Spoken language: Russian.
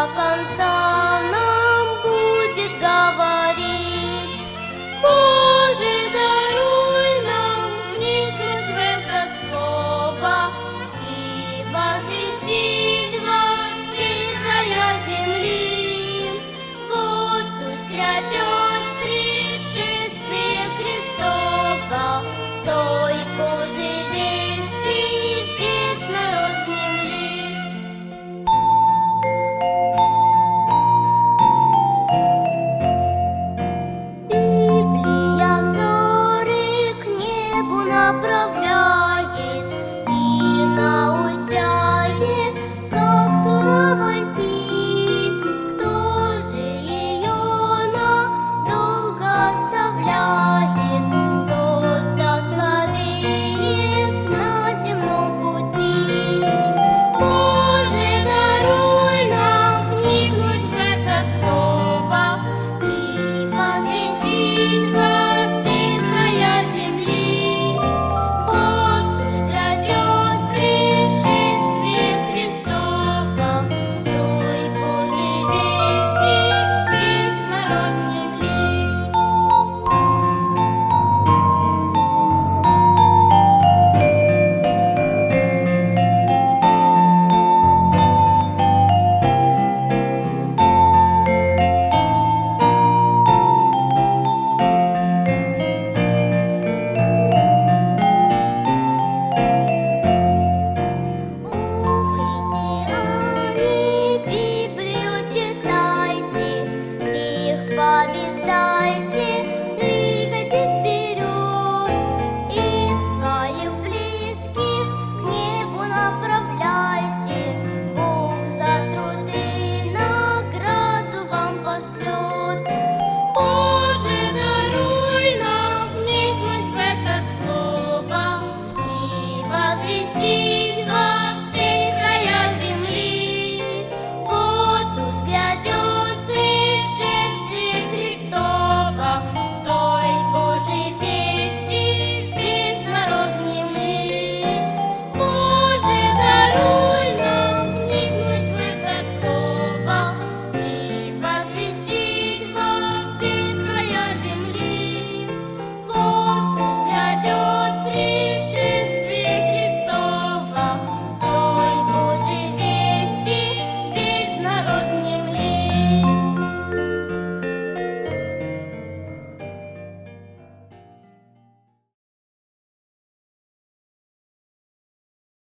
до конца нам будет говорить. Боже, даруй нам вникнуть в это слово и возвестить во все края земли. Вот уж грядет пришествие Христово, той Божьей вести весь народ земли. Библия взоры к небу направляет и научает, как туда войти. Кто же ее надолго оставляет, тот да слабеет на земном пути. Боже, даруй нам вникнуть в это слово и возвестить во все края земли. Вот уж грядет пришествие Христово, той Божьей вести весь народ земли. Христиане, Библию читайте, грех побеждайте.